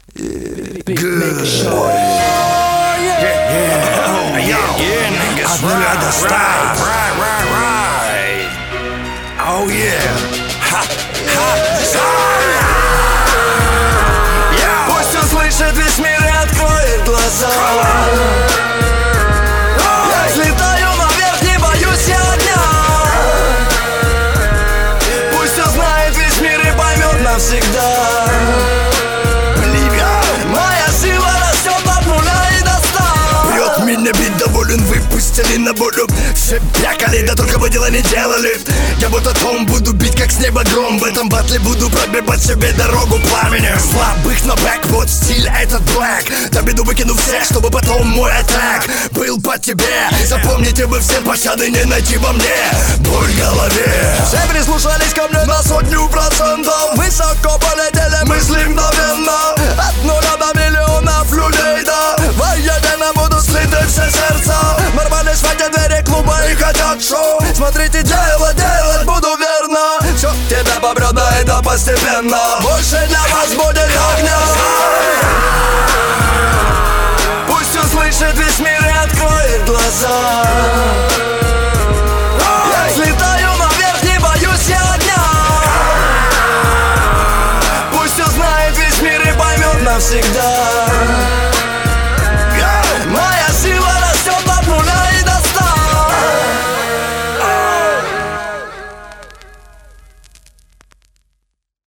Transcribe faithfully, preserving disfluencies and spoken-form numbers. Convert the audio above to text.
Big Make Show. От нуля до ста. Oh yeah. Пусть услышит весь мир и откроет глаза. Я взлетаю наверх, не боюсь я огня. Пусть узнает весь мир и поймет навсегда. Меня бит доволен, выпустили на волю. Все бякали, да только бы дела не делали. Я вот о том буду бить, как с неба гром. В этом батле буду пробивать себе дорогу пламенем. Слабых на бэк, вот стиль этот блэк. На беду выкину всех, чтобы потом мой атак был по тебе. Запомните вы все, пощады не найти во мне. Боль в голове. Все прислушались ко мне на сотню процентов. Высоко полетели мысли мгновенно. От нуля до миллионов людей, да. Воедино буду слиты все сердца. Ворвались в эти двери клуба и хотят шоу. Смотрите, делать, делать буду верно. Все тебя побрет, да это постепенно. Больше для вас будет огня. Пусть услышит весь мир и откроет глаза.